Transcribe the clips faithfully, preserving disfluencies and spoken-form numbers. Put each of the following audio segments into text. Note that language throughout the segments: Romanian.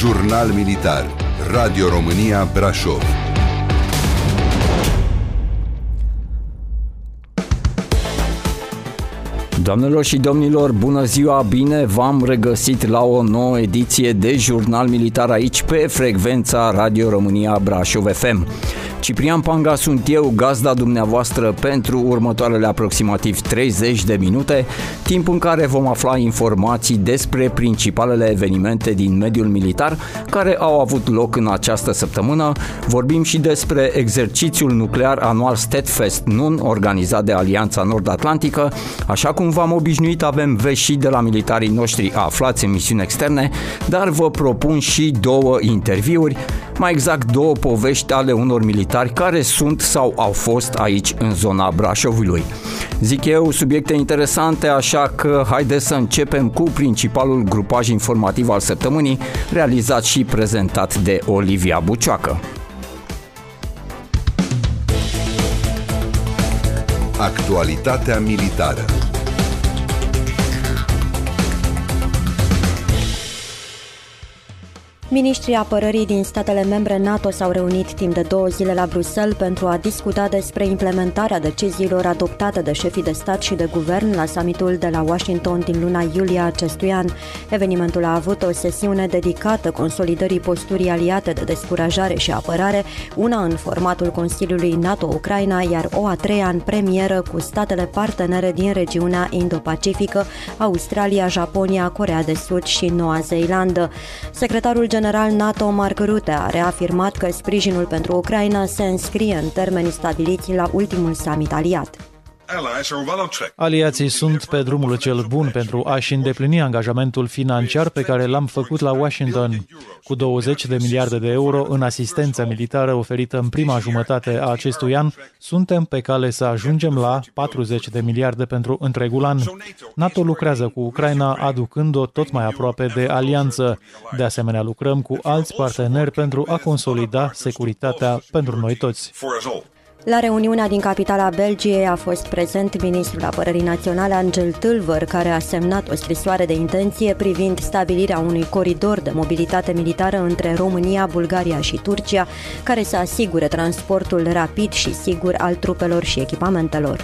Jurnal Militar. Radio România Brașov. Doamnelor și domnilor, bună ziua, bine v-am regăsit la o nouă ediție de Jurnal Militar aici pe frecvența Radio România Brașov F M. Ciprian Panga sunt eu, gazda dumneavoastră pentru următoarele aproximativ treizeci de minute, timp în care vom afla informații despre principalele evenimente din mediul militar care au avut loc în această săptămână. Vorbim și despre exercițiul nuclear anual Steadfast Nun, organizat de Alianța Nord-Atlantică. Așa cum v-am obișnuit, avem vești și de la militarii noștri aflați în misiuni externe, dar vă propun și două interviuri, mai exact două povești ale unor militari care sunt sau au fost aici în zona Brașovului. Zic eu, subiecte interesante, așa că haideți să începem cu principalul grupaj informativ al săptămânii, realizat și prezentat de Olivia Bucioacă. Actualitatea militară. Miniștrii apărării din statele membre NATO s-au reunit timp de două zile la Bruxelles pentru a discuta despre implementarea deciziilor adoptate de șefii de stat și de guvern la summitul de la Washington din luna iulie acestui an. Evenimentul a avut o sesiune dedicată consolidării posturii aliate de descurajare și apărare, una în formatul Consiliului NATO-Ucraina, iar o a treia în premieră cu statele partenere din regiunea Indo-Pacifică, Australia, Japonia, Coreea de Sud și Noua Zeelandă. Secretarul General NATO Mark Rutte a reafirmat că sprijinul pentru Ucraina se înscrie în termenii stabiliți la ultimul summit aliat. Aliații sunt pe drumul cel bun pentru a-și îndeplini angajamentul financiar pe care l-am făcut la Washington. Cu douăzeci de miliarde de euro în asistență militară oferită în prima jumătate a acestui an, suntem pe cale să ajungem la patruzeci de miliarde pentru întregul an. NATO lucrează cu Ucraina, aducând-o tot mai aproape de alianță. De asemenea, lucrăm cu alți parteneri pentru a consolida securitatea pentru noi toți. La reuniunea din capitala Belgiei a fost prezent ministrul apărării naționale Angel Tulver, care a semnat o scrisoare de intenție privind stabilirea unui coridor de mobilitate militară între România, Bulgaria și Turcia, care să asigure transportul rapid și sigur al trupelor și echipamentelor.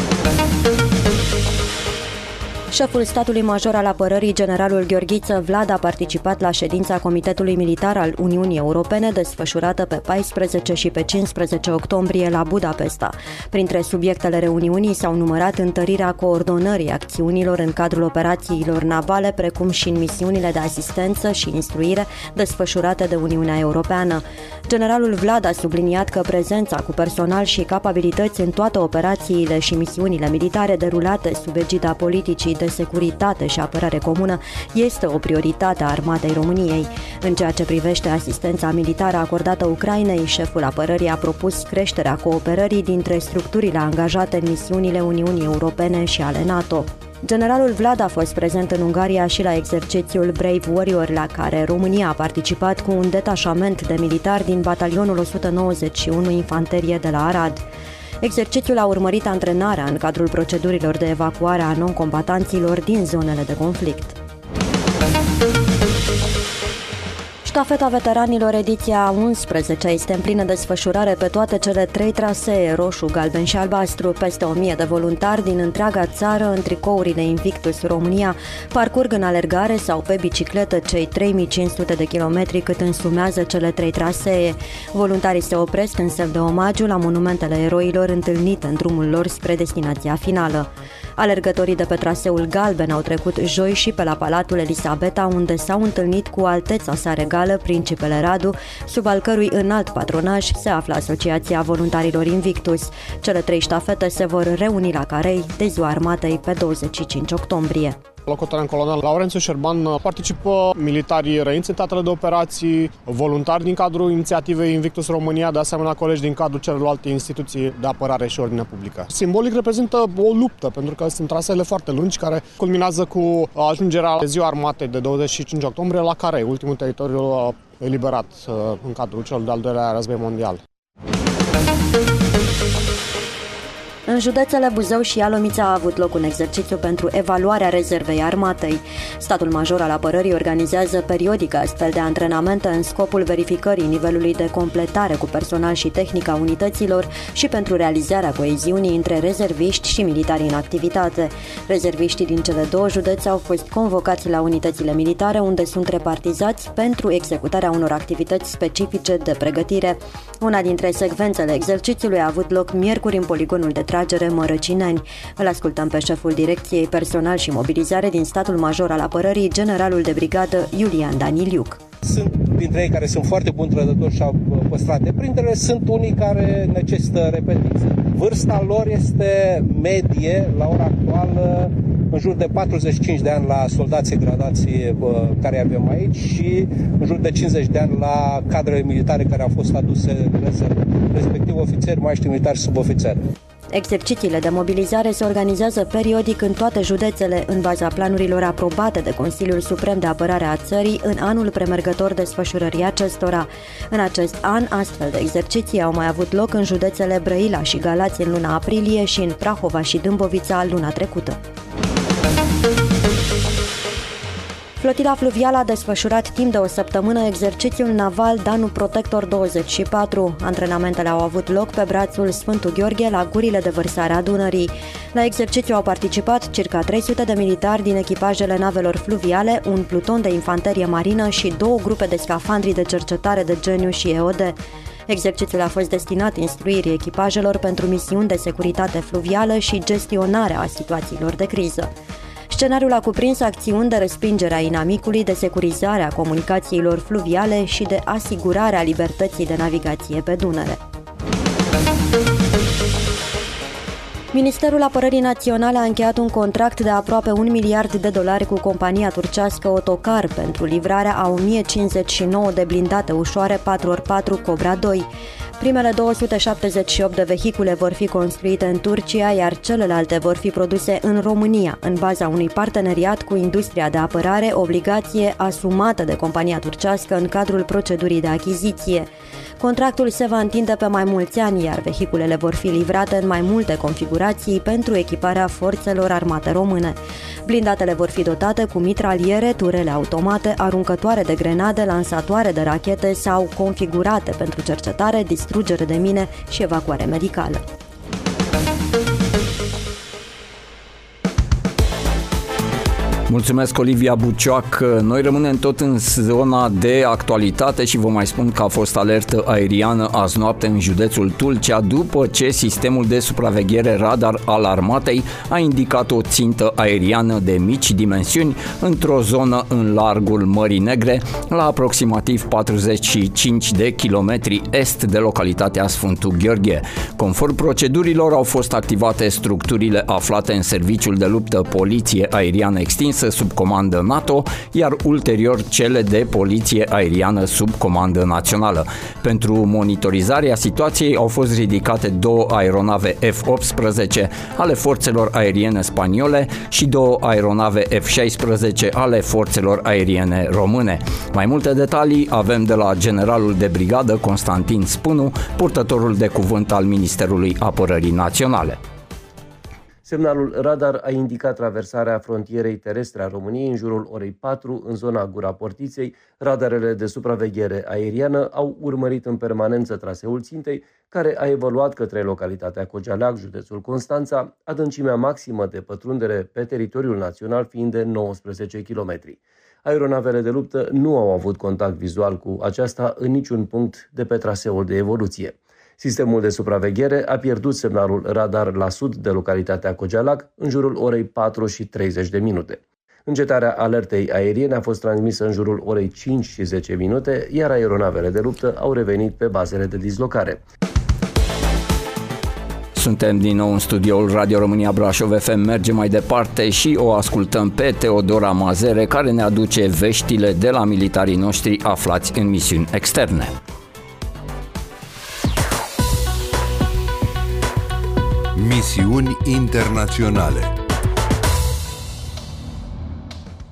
Șeful statului major al apărării, generalul Gheorghiță Vlad, a participat la ședința Comitetului Militar al Uniunii Europene, desfășurată pe paisprezece și pe cincisprezece octombrie la Budapesta. Printre subiectele reuniunii s-au numărat întărirea coordonării acțiunilor în cadrul operațiilor navale, precum și în misiunile de asistență și instruire desfășurate de Uniunea Europeană. Generalul Vlad a subliniat că prezența cu personal și capabilități în toate operațiile și misiunile militare derulate sub egida politicii de securitate și apărare comună este o prioritate a Armatei României. În ceea ce privește asistența militară acordată Ucrainei, șeful apărării a propus creșterea cooperării dintre structurile angajate în misiunile Uniunii Europene și ale NATO. Generalul Vlad a fost prezent în Ungaria și la exercițiul Brave Warrior, la care România a participat cu un detașament de militari din batalionul o sută nouăzeci și unu Infanterie de la Arad. Exercițiul a urmărit antrenarea în cadrul procedurilor de evacuare a non-combatanților din zonele de conflict. Ștafeta veteranilor ediția unsprezece este în plină desfășurare pe toate cele trei trasee, roșu, galben și albastru. Peste o mie de voluntari din întreaga țară, în tricourile Invictus România, parcurg în alergare sau pe bicicletă cei trei mii cinci sute de kilometri cât însumează cele trei trasee. Voluntarii se opresc în semn de omagiu la monumentele eroilor întâlnite în drumul lor spre destinația finală. Alergătorii de pe traseul galben au trecut joi și pe la Palatul Elisabeta, unde s-au întâlnit cu alteța sa regală, Principele Radu, sub al cărui înalt patronaj se află Asociația Voluntarilor Invictus. Cele trei ștafete se vor reuni la Carei de Ziua Armatei pe douăzeci și cinci octombrie. Locotenent colonel Laurențiu Șerban, participă militarii răinți în teatrele de operații, voluntari din cadrul inițiativei Invictus România, de asemenea colegi din cadrul celorlalte instituții de apărare și ordine publică. Simbolic reprezintă o luptă, pentru că sunt traseele foarte lungi care culminează cu ajungerea la Ziua Armatei de douăzeci și cinci octombrie la Carei, ultimul teritoriu eliberat în cadrul celui de-al doilea război mondial. În județele Buzău și Ialomița a avut loc un exercițiu pentru evaluarea rezervei armatei. Statul Major al Apărării organizează periodic astfel de antrenamente în scopul verificării nivelului de completare cu personal și tehnică a unităților și pentru realizarea coeziunii între rezerviști și militari în activitate. Rezerviștii din cele două județe au fost convocați la unitățile militare, unde sunt repartizați pentru executarea unor activități specifice de pregătire. Una dintre secvențele exercițiului a avut loc miercuri în poligonul de tragere Mărăcineni. Îl ascultăm pe șeful Direcției Personal și Mobilizare din Statul Major al Apărării, generalul de brigadă Iulian Daniliuc. Sunt dintre ei care sunt foarte buni trădători și au păstrat deprindere, sunt unii care necesită repetiție. Vârsta lor este medie, la ora actuală, în jur de patruzeci și cinci de ani la soldații gradații care avem aici și în jur de cincizeci de ani la cadrele militare care au fost aduse în rezervă, respectiv ofițeri, maștri militari și subofițeri. Exercițiile de mobilizare se organizează periodic în toate județele, în baza planurilor aprobate de Consiliul Suprem de Apărare a țării în anul premergător desfășurării acestora. În acest an, astfel de exerciții au mai avut loc în județele Brăila și Galați în luna aprilie și în Prahova și Dâmbovița luna trecută. Flotila fluvială a desfășurat timp de o săptămână exercițiul naval Danu Protector douăzeci și patru. Antrenamentele au avut loc pe brațul Sfântul Gheorghe, la gurile de vărsare a Dunării. La exercițiu au participat circa trei sute de militari din echipajele navelor fluviale, un pluton de infanterie marină și două grupe de scafandri de cercetare de Geniu și E O D. Exercițiul a fost destinat instruirii echipajelor pentru misiuni de securitate fluvială și gestionarea situațiilor de criză. Scenariul a cuprins acțiuni de respingere a inamicului, de securizare a comunicațiilor fluviale și de asigurare a libertății de navigație pe Dunăre. Ministerul Apărării Naționale a încheiat un contract de aproape un miliard de dolari cu compania turcească Otocar pentru livrarea a o mie cincizeci și nouă de blindate ușoare patru ori patru Cobra doi. Primele două sute șaptezeci și opt de vehicule vor fi construite în Turcia, iar celelalte vor fi produse în România, în baza unui parteneriat cu industria de apărare, obligație asumată de compania turcească în cadrul procedurii de achiziție. Contractul se va întinde pe mai mulți ani, iar vehiculele vor fi livrate în mai multe configurații pentru echiparea forțelor armate române. Blindatele vor fi dotate cu mitraliere, turele automate, aruncătoare de grenade, lansatoare de rachete sau configurate pentru cercetare, distrugere de mine și evacuare medicală. Mulțumesc, Olivia Bucioac. Noi rămânem tot în zona de actualitate și vă mai spun că a fost alertă aeriană azi noapte în județul Tulcea după ce sistemul de supraveghere radar al armatei a indicat o țintă aeriană de mici dimensiuni într-o zonă în largul Mării Negre, la aproximativ patruzeci și cinci de kilometri est de localitatea Sfântul Gheorghe. Conform procedurilor, au fost activate structurile aflate în serviciul de luptă Poliție Aeriană Extinsă sub comandă NATO, iar ulterior cele de Poliție Aeriană sub comandă națională. Pentru monitorizarea situației au fost ridicate două aeronave F optsprezece ale forțelor aeriene spaniole și două aeronave F șaisprezece ale forțelor aeriene române. Mai multe detalii avem de la generalul de brigadă Constantin Spânu, purtătorul de cuvânt al Ministerului Apărării Naționale. Semnalul radar a indicat traversarea frontierei terestre a României în jurul orei patru în zona Gura Portiței. Radarele de supraveghere aeriană au urmărit în permanență traseul țintei, care a evoluat către localitatea Cogealeac, județul Constanța, adâncimea maximă de pătrundere pe teritoriul național fiind de nouăsprezece kilometri. Aeronavele de luptă nu au avut contact vizual cu aceasta în niciun punct de pe traseul de evoluție. Sistemul de supraveghere a pierdut semnalul radar la sud de localitatea Cogealac în jurul orei patru și treizeci de minute. Încetarea alertei aeriene a fost transmisă în jurul orei cinci și zece minute, iar aeronavele de luptă au revenit pe bazele de dislocare. Suntem din nou în studioul Radio România Brașov F M, mergem mai departe și o ascultăm pe Teodora Mazere, care ne aduce veștile de la militarii noștri aflați în misiuni externe. Misiuni internaționale.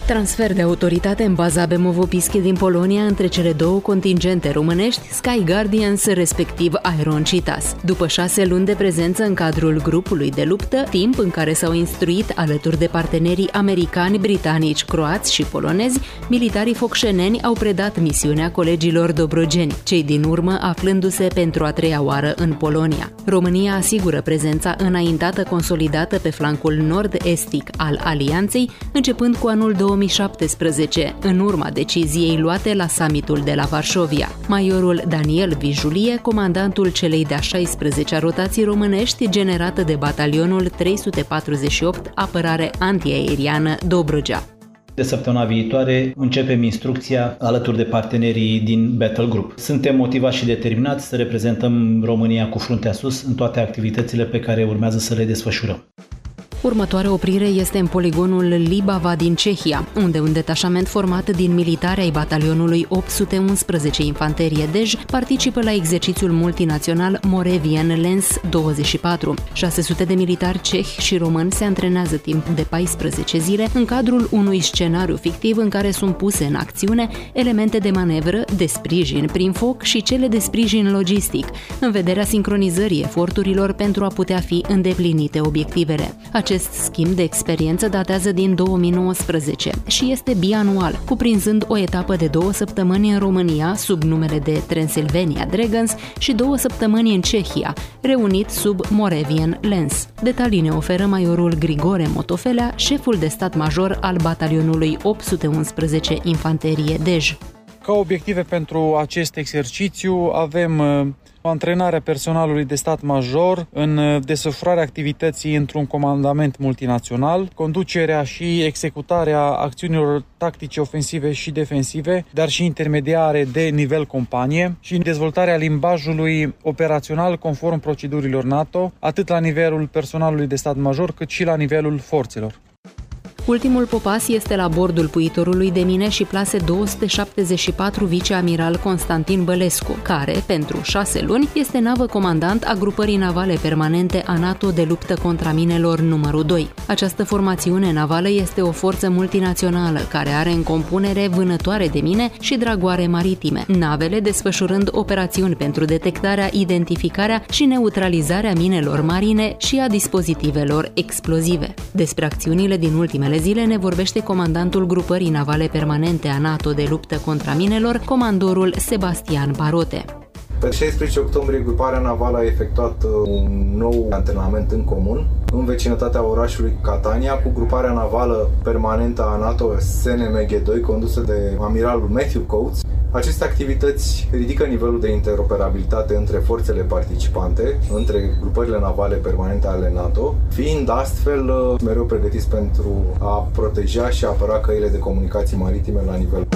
Transfer de autoritate în baza Bemovo-Pischi din Polonia între cele două contingente românești, Sky Guardians, respectiv Aeron Citas. După șase luni de prezență în cadrul grupului de luptă, timp în care s-au instruit alături de partenerii americani, britanici, croați și polonezi, militarii focșeneni au predat misiunea colegilor dobrogeni, cei din urmă aflându-se pentru a treia oară în Polonia. România asigură prezența înaintată consolidată pe flancul nord-estic al alianței, începând cu anul două mii șaptesprezece, în urma deciziei luate la summitul de la Varșovia. Majorul Daniel Vijulie, comandantul celei de-a șaisprezecea rotații românești generată de batalionul trei sute patruzeci și opt Apărare Antiaeriană Dobrogea. De săptămâna viitoare începem instrucția alături de partenerii din Battle Group. Suntem motivați și determinați să reprezentăm România cu fruntea sus în toate activitățile pe care urmează să le desfășurăm. Următoarea oprire este în poligonul Libava din Cehia, unde un detașament format din militari ai batalionului opt sute unsprezece Infanterie Dej participă la exercițiul multinațional Moravian Lens douăzeci și patru. șase sute de militari cehi și români se antrenează timp de paisprezece zile în cadrul unui scenariu fictiv în care sunt puse în acțiune elemente de manevră, de sprijin prin foc și cele de sprijin logistic, în vederea sincronizării eforturilor pentru a putea fi îndeplinite obiectivele. Acest schimb de experiență datează din două mii nouăsprezece și este bianual, cuprinzând o etapă de două săptămâni în România, sub numele de Transylvania Dragons, și două săptămâni în Cehia, reunit sub Moravian Lens. Detalii ne oferă majorul Grigore Motofelea, șeful de stat major al batalionului opt sute unsprezece Infanterie Dej. Ca obiective pentru acest exercițiu avem antrenarea personalului de stat major în desfășurarea activității într-un comandament multinațional, conducerea și executarea acțiunilor tactice ofensive și defensive, dar și intermediare de nivel companie și dezvoltarea limbajului operațional conform procedurilor NATO, atât la nivelul personalului de stat major, cât și la nivelul forțelor. Ultimul popas este la bordul puitorului de mine și plase două sute șaptezeci și patru viceamiral Constantin Bălescu, care, pentru șase luni, este navă comandant a grupării navale permanente a NATO de luptă contra minelor numărul doi. Această formațiune navală este o forță multinațională care are în compunere vânătoare de mine și dragoare maritime, navele desfășurând operațiuni pentru detectarea, identificarea și neutralizarea minelor marine și a dispozitivelor explozive. Despre acțiunile din ultimele zile ne vorbește comandantul grupării navale permanente a NATO de luptă contra minelor, comandorul Sebastian Parote. Pe șaisprezece octombrie, gruparea navală a efectuat un nou antrenament în comun în vecinătatea orașului Catania cu gruparea navală permanentă a NATO S N M G doi condusă de amiralul Matthew Coates. Aceste activități ridică nivelul de interoperabilitate între forțele participante, între grupările navale permanente ale NATO, fiind astfel mereu pregătiți pentru a proteja și a apăra căile de comunicații maritime la nivel.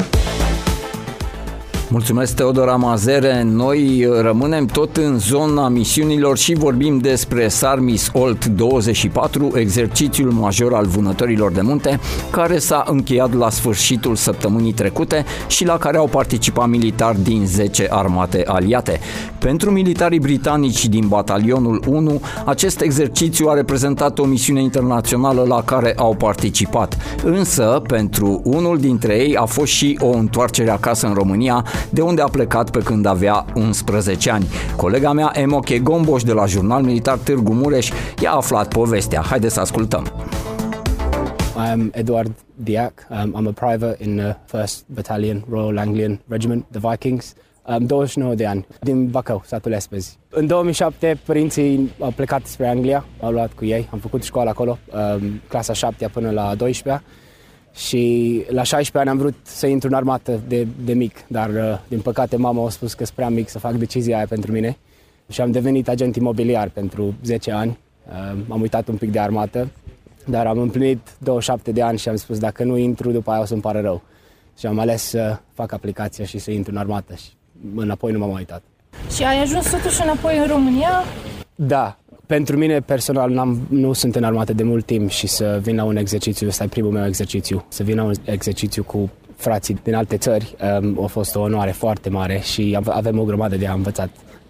Mulțumesc, Teodor Amazere. Noi rămânem tot în zona misiunilor și vorbim despre Sarmis Olt douăzeci și patru, exercițiul major al vânătorilor de munte, care s-a încheiat la sfârșitul săptămânii trecute și la care au participat militari din zece armate aliate. Pentru militarii britanici din batalionul unu, acest exercițiu a reprezentat o misiune internațională la care au participat. Însă, pentru unul dintre ei a fost și o întoarcere acasă în România, de unde a plecat pe când avea unsprezece ani. Colega mea, Emoche Gomboș, de la Jurnal Militar Târgu Mureș, i-a aflat povestea. Haideți să ascultăm. I'm Eduard Diac. Um, I'm a private in the first Battalion Royal Anglian Regiment, the Vikings. Um, douăzeci și nouă de ani, din Bacău, satul Espezi. În două mii șapte, părinții au plecat spre Anglia, au luat cu ei, am făcut școală acolo, um, clasa șaptea până la a douăsprezecea. Și la șaisprezece ani am vrut să intru în armată de, de mic, dar uh, din păcate mama a spus că sunt prea mic să fac decizia aia pentru mine și am devenit agent imobiliar pentru zece ani. Uh, am uitat un pic de armată, dar am împlinit douăzeci și șapte de ani și am spus dacă nu intru, după aia o să-mi pară rău. Și am ales să fac aplicația și să intru în armată și înapoi nu m-am mai uitat. Și ai ajuns totuși înapoi în România? Da. Pentru mine, personal, n-am, nu sunt în armată de mult timp și să vin la un exercițiu, ăsta e primul meu exercițiu, să vin la un exercițiu cu frații din alte țări, um, a fost o onoare foarte mare și avem o grămadă de învățat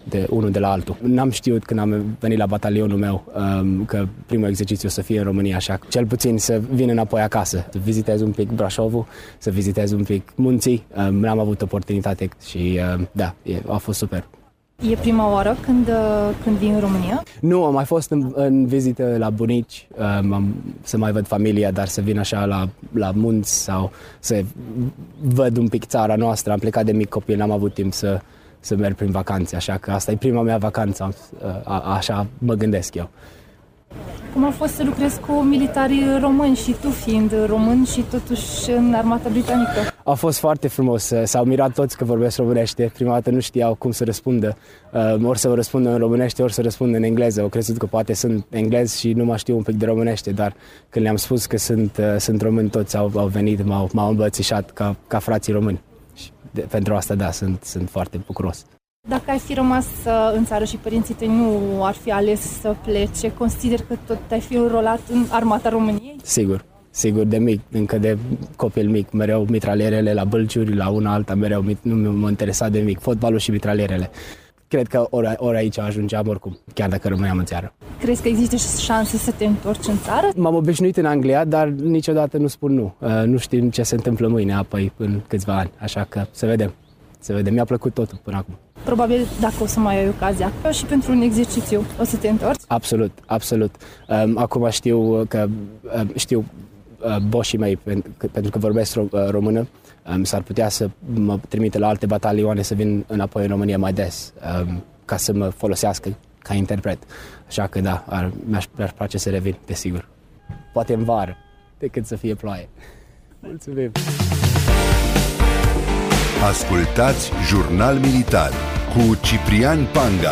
de unul de la altul. N-am știut când am venit la batalionul meu că primul exercițiu o să fie în România, așa că cel puțin să vin înapoi acasă, să vizitez un pic Brașovul, să vizitez un pic munții. N-am avut oportunitate și da, a fost super. E prima oară când, când vin în România? Nu, am mai fost în, în vizită la bunici, um, să mai văd familia, dar să vin așa la, la munți sau să văd un pic țara noastră. Am plecat de mic copil, n-am avut timp să, să merg prin vacanțe, așa că asta e prima mea vacanță, a, așa mă gândesc eu. Cum a fost să lucrezi cu militarii români și tu fiind român și totuși în armata britanică? A fost foarte frumos, s-au mirat toți că vorbesc românește, prima dată nu știau cum să răspundă, ori să răspundă în românește, ori să răspundă în engleză, au crezut că poate sunt englez și nu mai știu un pic de românește, dar când le-am spus că sunt, sunt români, toți au, au venit, m-au, m-au îmbățișat ca, ca frații români și de, pentru asta da, sunt, sunt foarte bucuros. Dacă ai fi rămas în țară și părinții tăi nu ar fi ales să plece, consider că tot ai fi înrolat în armata României? Sigur, sigur, de mic, încă de copil mic, mereu mitralierele la bălciuri, la una alta, mereu nu m-a interesat de mic, fotbalul și mitralierele. Cred că ori, ori aici ajungeam oricum, chiar dacă rămâneam în țară. Crezi că există șanse să te întorci în țară? M-am obișnuit în Anglia, dar niciodată nu spun nu. Nu știm ce se întâmplă mâine, apoi în câțiva ani, așa că să vedem. Să vedem, mi-a plăcut totul până acum. Probabil dacă o să mai ai ocazia și pentru un exercițiu o să te întorci? Absolut, absolut. Acum știu că știu boșii mei, pentru că vorbesc română, s-ar putea să mă trimite la alte batalioane să vin înapoi în România mai des, ca să mă folosească ca interpret. Așa că da, ar, mi-aș, mi-aș place să revin, desigur. Poate în vară, decât să fie ploaie. Mulțumim! Ascultați Jurnal Militar cu Ciprian Panga.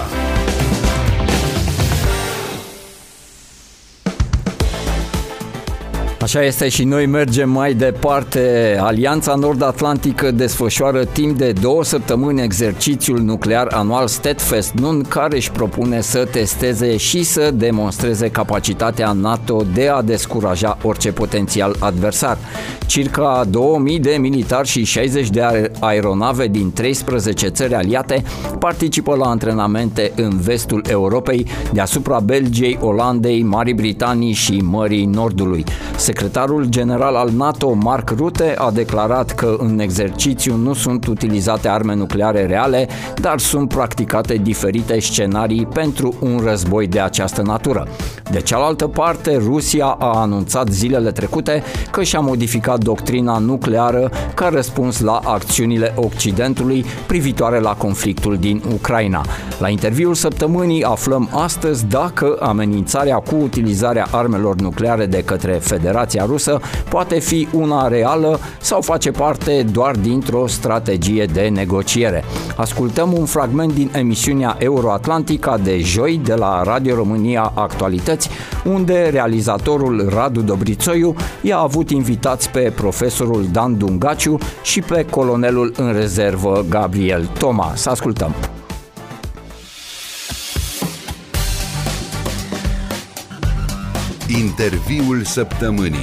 Așa este și noi mergem mai departe. Alianța Nord-Atlantică desfășoară timp de două săptămâni exercițiul nuclear anual Steadfast Nun, care își propune să testeze și să demonstreze capacitatea NATO de a descuraja orice potențial adversar. Circa două mii de militari și șaizeci de aeronave din treisprezece țări aliate participă la antrenamente în vestul Europei, deasupra Belgiei, Olandei, Marii Britanii și Mării Nordului. Secretarul general al NATO, Mark Rutte, a declarat că în exercițiu nu sunt utilizate arme nucleare reale, dar sunt practicate diferite scenarii pentru un război de această natură. De cealaltă parte, Rusia a anunțat zilele trecute că și-a modificat doctrina nucleară ca răspuns la acțiunile Occidentului privitoare la conflictul din Ucraina. La interviul săptămânii aflăm astăzi dacă amenințarea cu utilizarea armelor nucleare de către Federația Rusă poate fi una reală sau face parte doar dintr-o strategie de negociere. Ascultăm un fragment din emisiunea Euroatlantica de joi de la Radio România Actualități, unde realizatorul Radu Dobrițoiu i-a avut invitați pe profesorul Dan Dungaciu și pe colonelul în rezervă Gabriel Toma. Să ascultăm! Interviul săptămânii.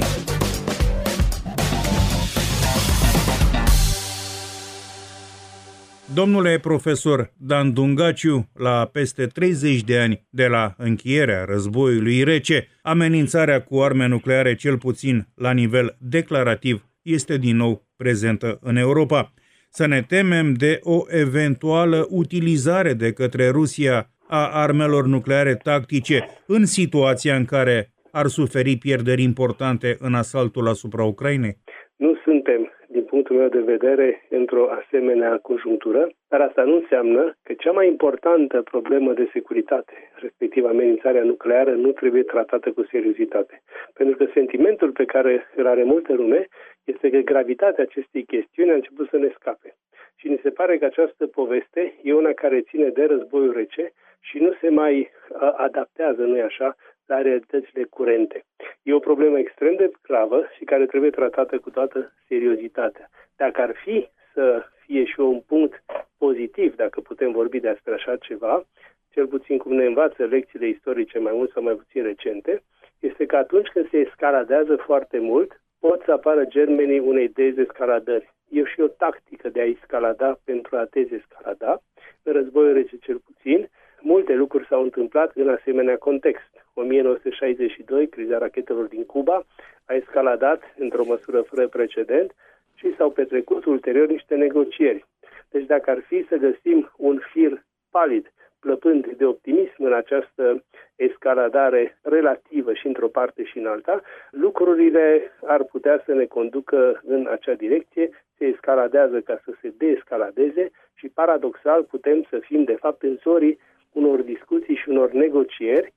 Domnule profesor Dan Dungaciu, la peste treizeci de ani de la încheierea războiului rece, amenințarea cu arme nucleare, cel puțin la nivel declarativ, este din nou prezentă în Europa. Să ne temem de o eventuală utilizare de către Rusia a armelor nucleare tactice în situația în care ar suferi pierderi importante în asaltul asupra Ucrainei? Nu suntem, din punctul meu de vedere, într-o asemenea conjunctură, dar asta nu înseamnă că cea mai importantă problemă de securitate, respectiv amenințarea nucleară, nu trebuie tratată cu seriozitate. Pentru că sentimentul pe care îl are multă lume este că gravitatea acestei chestiuni a început să ne scape. Și ni se pare că această poveste e una care ține de războiul rece și nu se mai adaptează, nu-i așa, la realitățile curente. E o problemă extrem de gravă și care trebuie tratată cu toată seriozitatea. Dacă ar fi să fie și un punct pozitiv, dacă putem vorbi despre așa ceva, cel puțin cum ne învață lecțiile istorice mai mult sau mai puțin recente, este că atunci când se escaladează foarte mult, pot să apară germenii unei dezescaladări. E și o tactică de a escalada pentru a dezescalada, în războiul rece cel puțin. Multe lucruri s-au întâmplat în asemenea context. o mie nouă sute șaizeci și doi, criza rachetelor din Cuba, a escaladat într-o măsură fără precedent și s-au petrecut ulterior niște negocieri. Deci dacă ar fi să găsim un fir palid, plăpând de optimism în această escaladare relativă și într-o parte și în alta, lucrurile ar putea să ne conducă în acea direcție, se escaladează ca să se deescaladeze și paradoxal putem să fim de fapt în zorii unor discuții și unor negocieri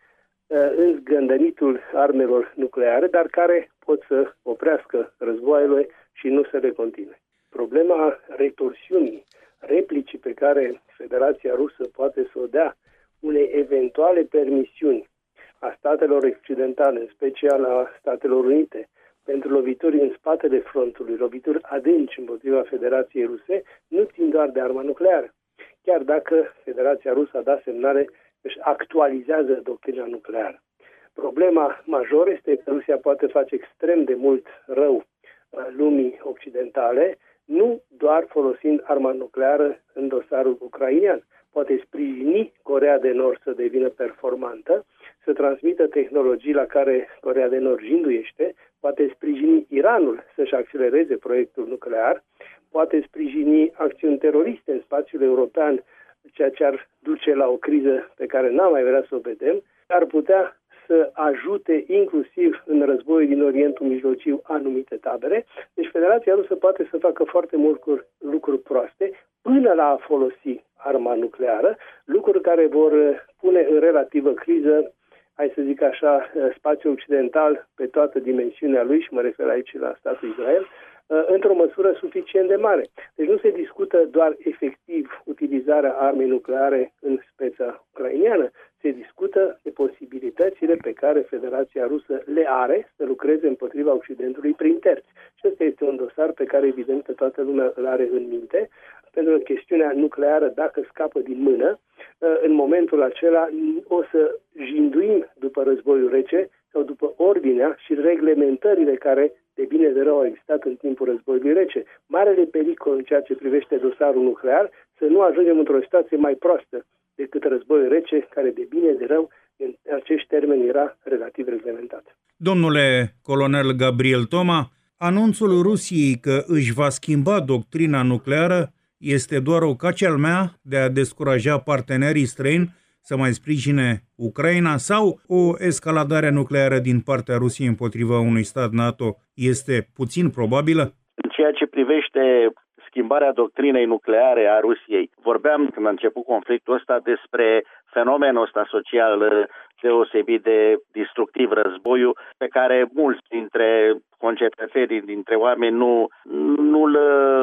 în zgândănitul armelor nucleare, dar care pot să oprească războaiele și nu să le continue. Problema retorsiunii, replicii pe care Federația Rusă poate să o dea unei eventuale permisiuni a statelor occidentale, în special a Statelor Unite, pentru lovituri în spatele frontului, lovituri adânci împotriva Federației Ruse, nu țin doar de arma nucleară. Chiar dacă Federația Rusă a dat semnale, își actualizează doctrina nucleară. Problema majoră este că Rusia poate face extrem de mult rău lumii occidentale, nu doar folosind arma nucleară în dosarul ucrainean. Poate sprijini Coreea de Nord să devină performantă, să transmită tehnologii la care Coreea de Nord jinduiește, poate sprijini Iranul să-și accelereze proiectul nuclear, poate sprijini acțiuni teroriste în spațiul european, ceea ce ar duce la o criză pe care n-am mai vrea să o vedem, ar putea să ajute inclusiv în războiul din Orientul Mijlociu anumite tabere. Deci Federația Rusă poate să facă foarte multe lucruri proaste până la a folosi arma nucleară, lucruri care vor pune în relativă criză, hai să zic așa, spațiul occidental pe toată dimensiunea lui, și mă refer aici la statul Israel, într-o măsură suficient de mare. Deci nu se discută doar efectiv utilizarea armei nucleare în speța ucraineană, se discută de posibilitățile pe care Federația Rusă le are să lucreze împotriva Occidentului prin terți. Și ăsta este un dosar pe care evident că toată lumea îl are în minte, pentru că chestiunea nucleară, dacă scapă din mână, în momentul acela o să jinduim după războiul rece sau după ordinea și reglementările care de bine de rău au existat în timpul războiului rece. Marele pericol în ceea ce privește dosarul nuclear, să nu ajungem într-o situație mai proastă decât războiul rece, care de bine de rău în acești termeni era relativ reglementat. Domnule colonel Gabriel Toma, anunțul Rusiei că își va schimba doctrina nucleară este doar o cacealmea de a descuraja partenerii străini să mai sprijine Ucraina, sau o escaladare nucleară din partea Rusiei împotriva unui stat NATO este puțin probabilă? În ceea ce privește schimbarea doctrinei nucleare a Rusiei, vorbeam când a început conflictul ăsta despre fenomenul ăsta social deosebit de destructiv, războiul, pe care mulți dintre concetățenii, dintre oameni nu, nu-l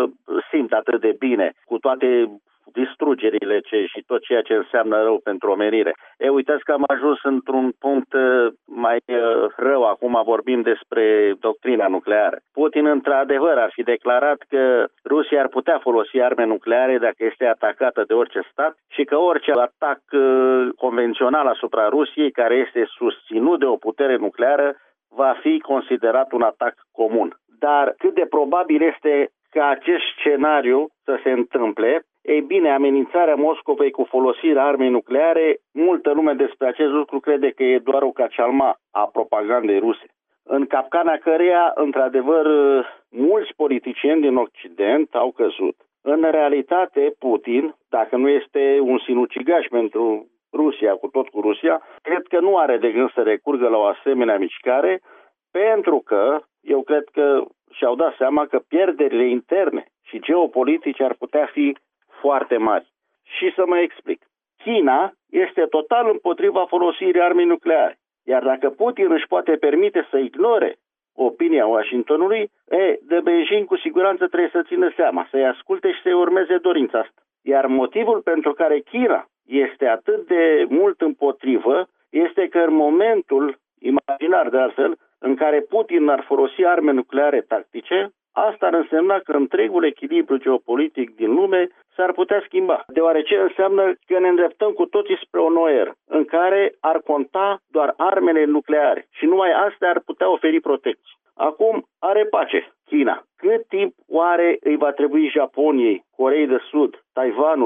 simt atât de bine, cu toate distrugerile ce, și tot ceea ce înseamnă rău pentru omenire. E, uitați că am ajuns într-un punct mai rău. Acum vorbim despre doctrina nucleară. Putin, într-adevăr, ar fi declarat că Rusia ar putea folosi arme nucleare dacă este atacată de orice stat și că orice atac convențional asupra Rusiei, care este susținut de o putere nucleară, va fi considerat un atac comun. Dar cât de probabil este ca acest scenariu să se întâmple? Ei bine, amenințarea Moscovei cu folosirea armei nucleare, multă lume despre acest lucru crede că e doar o cacealma a propagandei ruse, în capcana căreia, într-adevăr, mulți politicieni din Occident au căzut. În realitate, Putin, dacă nu este un sinucigaș pentru Rusia, cu tot cu Rusia, cred că nu are de gând să recurgă la o asemenea mișcare, pentru că eu cred că și-au dat seama că pierderile interne și geopolitice ar putea fi foarte mari. Și să mă explic. China este total împotriva folosirii armei nucleare. Iar dacă Putin își poate permite să ignore opinia Washingtonului, e, de Beijing cu siguranță trebuie să țină seama, să-i asculte și să-i urmeze dorința asta. Iar motivul pentru care China este atât de mult împotrivă este că în momentul imaginar de altfel în care Putin ar folosi arme nucleare tactice, asta ar însemna că întregul echilibru geopolitic din lume s-ar putea schimba, deoarece înseamnă că ne îndreptăm cu toții spre o nouă eră, în care ar conta doar armele nucleare și numai astea ar putea oferi protecție. Acum are pace China. Cât timp oare îi va trebui Japoniei, Coreei de Sud, Taiwanului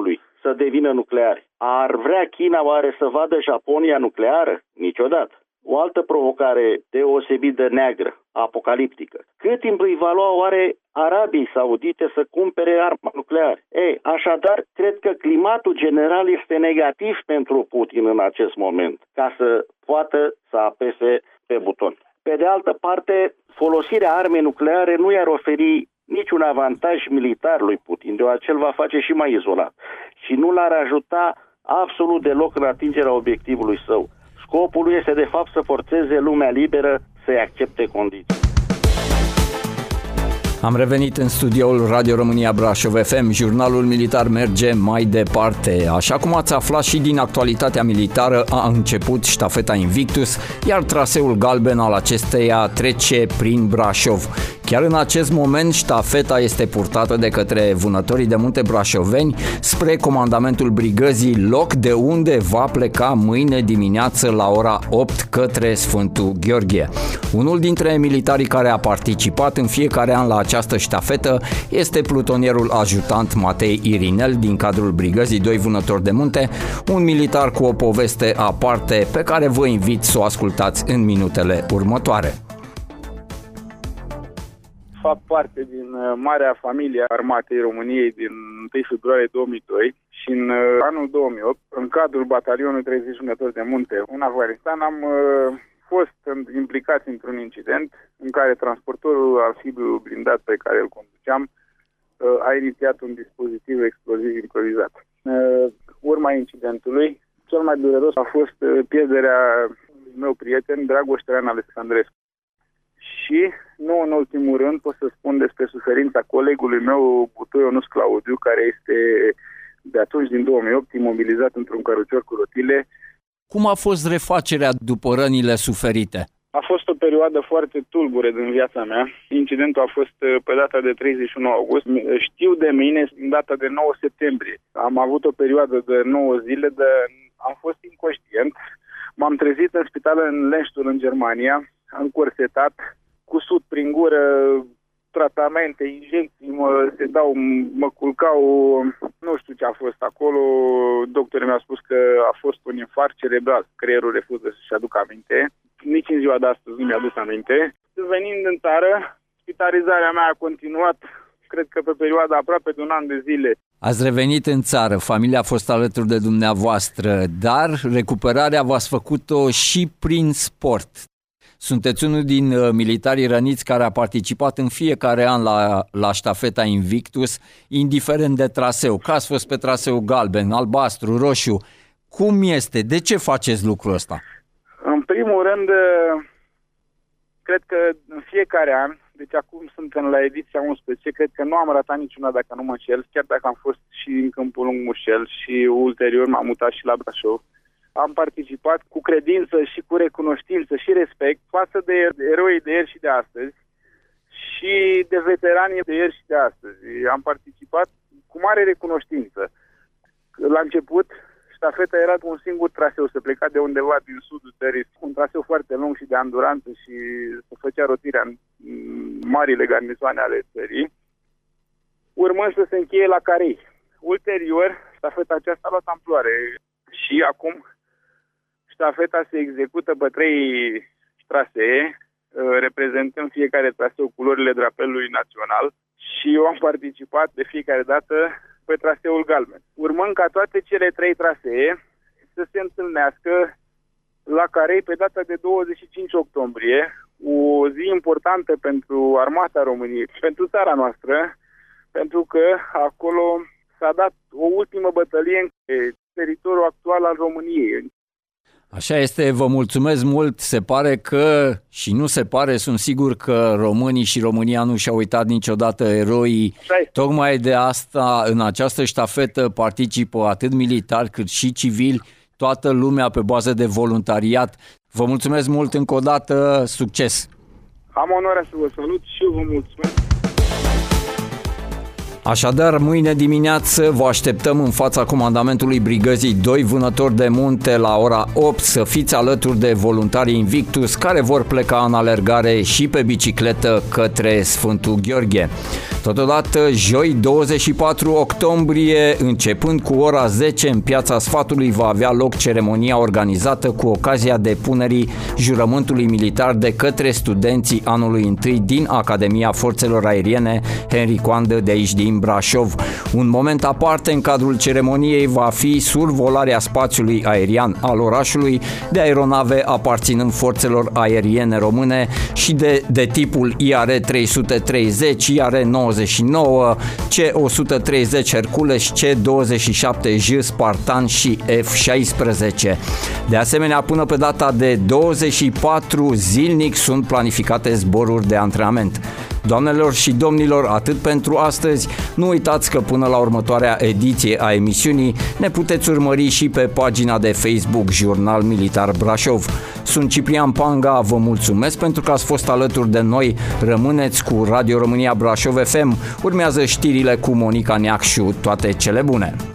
să devină nucleari. Ar vrea China oare să vadă Japonia nucleară? Niciodată. O altă provocare deosebit de neagră, apocaliptică. Cât timp îi va lua oare Arabiei Saudite să cumpere arme nucleare? Ei, așadar, cred că climatul general este negativ pentru Putin în acest moment, ca să poată să apese pe buton. Pe de altă parte, folosirea armei nucleare nu i-ar oferi niciun avantaj militar lui Putin, deoarece îl va face și mai izolat și nu l-ar ajuta absolut deloc în atingerea obiectivului său. Scopul lui este de fapt să forțeze lumea liberă să-i accepte condiții. Am revenit în studioul Radio România Brașov F M. Jurnalul militar merge mai departe. Așa cum ați aflat și din actualitatea militară, a început ștafeta Invictus, iar traseul galben al acesteia trece prin Brașov. Chiar în acest moment, ștafeta este purtată de către vânătorii de munte brașoveni spre comandamentul brigăzii, loc de unde va pleca mâine dimineață la ora opt către Sfântul Gheorghe. Unul dintre militarii care a participat în fiecare an la această ștafetă este plutonierul ajutant Matei Irinel din cadrul brigăzii doi Vânători de Munte, un militar cu o poveste aparte pe care vă invit să o ascultați în minutele următoare. Fac parte din marea familie a Armatei României din întâi februarie două mii doi și în anul două mii opt, în cadrul batalionului treizeci Vânători de Munte în Afganistan, am fost implicați într-un incident în care transportorul anfibiu blindat pe care îl conduceam a inițiat un dispozitiv exploziv improvizat. Urma incidentului, cel mai dureros a fost pierderea meu prieten, Dragoș Traian Alexandrescu. Și, nu în ultimul rând, pot să spun despre suferința colegului meu, Butoi Ionuț Claudiu, care este de atunci, din două mii opt, imobilizat într-un cărucior cu rotile. Cum a fost refacerea după rănile suferite? A fost o perioadă foarte tulbure din viața mea. Incidentul a fost pe data de treizeci și unu august. Știu de mine în data de nouă septembrie. Am avut o perioadă de nouă zile, de... am fost inconștient. M-am trezit în spital în Lenstul, în Germania, încorsetat, cusut prin gură, tratamente, injecții, mă, se dau, mă culcau, nu știu ce a fost acolo. Doctorul mi-a spus că a fost un infarct cerebral, creierul refuză să-și aducă aminte. Nici în ziua de astăzi nu mi-a dus aminte. Venind în țară, spitalizarea mea a continuat, cred că pe perioada aproape de un an de zile. Ați revenit în țară, familia a fost alături de dumneavoastră, dar recuperarea v-ați făcut-o și prin sport. Sunteți unul din uh, militarii răniți care a participat în fiecare an la, la ștafeta Invictus, indiferent de traseu. Că ați fost pe traseu galben, albastru, roșu. Cum este? De ce faceți lucrul ăsta? În primul rând, cred că în fiecare an, deci acum suntem la ediția unsprezece, cred că nu am ratat niciuna dacă nu mă înșel, chiar dacă am fost și în Câmpul Lung Mușel și ulterior m-am mutat și la Brașov. Am participat cu credință și cu recunoștință și respect față de eroii de ieri și de astăzi și de veteranii de ieri și de astăzi. Am participat cu mare recunoștință. La început, ștafeta era un singur traseu, se pleca de undeva din sudul țării, un traseu foarte lung și de anduranță și se făcea rotirea în marile garnizoane ale țării, urmând să se încheie la Carei. Ulterior, ștafeta aceasta a luat amploare și acum ștafeta se execută pe trei trasee, reprezentând fiecare traseu culorile drapelului național și eu am participat de fiecare dată pe traseul galben. Urmând ca toate cele trei trasee să se întâlnească la Carei pe data de douăzeci și cinci octombrie, o zi importantă pentru Armata României, pentru țara noastră, pentru că acolo s-a dat o ultimă bătălie în teritoriul actual al României. Așa este, vă mulțumesc mult. Se pare că, și nu se pare, sunt sigur că românii și România nu și-au uitat niciodată eroii. Tocmai de asta, în această ștafetă participă atât militari cât și civili, toată lumea pe bază de voluntariat. Vă mulțumesc mult încă o dată, succes! Am onoarea să vă salut și eu vă mulțumesc! Așadar, mâine dimineață vă așteptăm în fața comandamentului Brigăzii doi Vânători de Munte la ora opt să fiți alături de voluntarii Invictus care vor pleca în alergare și pe bicicletă către Sfântul Gheorghe. Totodată, joi douăzeci și patru octombrie, începând cu ora zece, în Piața Sfatului va avea loc ceremonia organizată cu ocazia depunerii jurământului militar de către studenții anului întâi din Academia Forțelor Aeriene Henri Coandă de aici din Brașov. Un moment aparte în cadrul ceremoniei va fi survolarea spațiului aerian al orașului de aeronave aparținând forțelor aeriene române și de, de tipul I R trei sute treizeci, I R nouăzeci și nouă, C o sută treizeci Hercules, C douăzeci și șapte J Spartan și F șaisprezece. De asemenea, până pe data de douăzeci și patru zilnic sunt planificate zboruri de antrenament. Doamnelor și domnilor, atât pentru astăzi. Nu uitați că până la următoarea ediție a emisiunii ne puteți urmări și pe pagina de Facebook Jurnal Militar Brașov. Sunt Ciprian Panga, vă mulțumesc pentru că ați fost alături de noi. Rămâneți cu Radio România Brașov F M. Urmează știrile cu Monica Neacșu. Toate cele bune!